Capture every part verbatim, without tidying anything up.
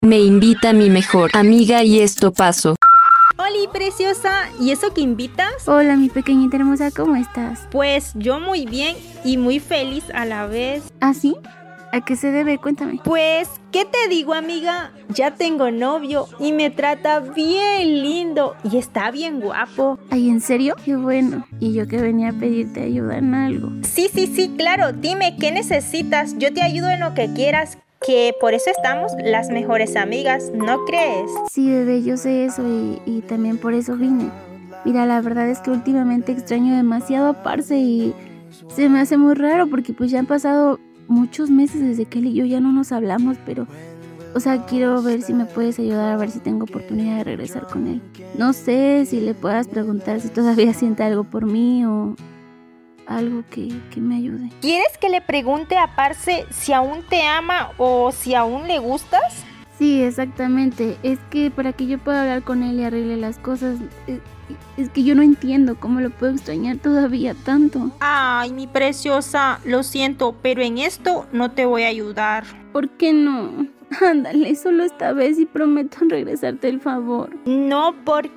Me invita mi mejor amiga y esto pasó. Oli, preciosa, ¿y eso que invitas? Hola, mi pequeñita hermosa, ¿cómo estás? Pues yo muy bien y muy feliz a la vez. ¿Ah, sí? ¿A qué se debe? Cuéntame. Pues, ¿qué te digo, amiga? Ya tengo novio y me trata bien lindo y está bien guapo. Ay, ¿en serio? Qué bueno. Y yo que venía a pedirte ayuda en algo. Sí, sí, sí, claro. Dime, ¿qué necesitas? Yo te ayudo en lo que quieras. Que por eso estamos las mejores amigas, ¿no crees? Sí, bebé, yo sé eso y, y también por eso vine. Mira, la verdad es que últimamente extraño demasiado a Parce y se me hace muy raro porque pues ya han pasado muchos meses desde que él y yo ya no nos hablamos, pero, o sea, quiero ver si me puedes ayudar a ver si tengo oportunidad de regresar con él. No sé si le puedas preguntar si todavía siente algo por mí o algo que, que me ayude. ¿Quieres que le pregunte a Parce si aún te ama o si aún le gustas? Sí, exactamente. Es que para que yo pueda hablar con él y arregle las cosas, es, es que yo no entiendo cómo lo puedo extrañar todavía tanto. Ay, mi preciosa, lo siento, pero en esto no te voy a ayudar. ¿Por qué no? Ándale, solo esta vez y prometo regresarte el favor. No,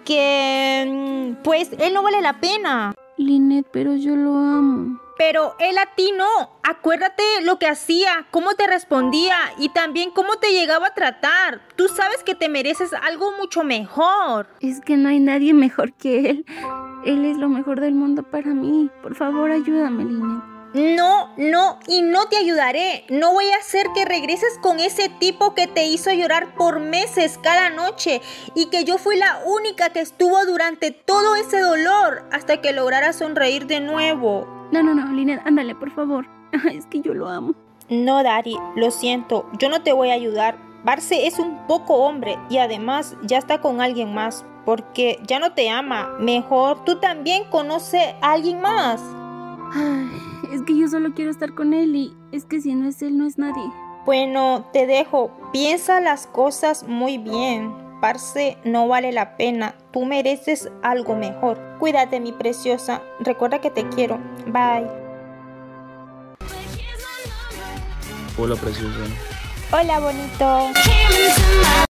porque... pues él no vale la pena. Lynette, pero yo lo amo. Pero él a ti no. Acuérdate lo que hacía, cómo te respondía y también cómo te llegaba a tratar. Tú sabes que te mereces algo mucho mejor. Es que no hay nadie mejor que él. Él es lo mejor del mundo para mí. Por favor, ayúdame, Lynette. No, no, y no te ayudaré. No voy a hacer que regreses con ese tipo que te hizo llorar por meses cada noche y que yo fui la única que estuvo durante todo ese dolor hasta que lograra sonreír de nuevo. No, no, no, Lynette, ándale, por favor. Es que yo lo amo. No, Dari, lo siento, yo no te voy a ayudar. Parce es un poco hombre y además ya está con alguien más porque ya no te ama. Mejor tú también conoce a alguien más. Ay, es que yo solo quiero estar con él y es que si no es él, no es nadie. Bueno, te dejo. Piensa las cosas muy bien. Parce no vale la pena. Tú mereces algo mejor. Cuídate, mi preciosa. Recuerda que te quiero. Bye. Hola, preciosa. Hola, bonito.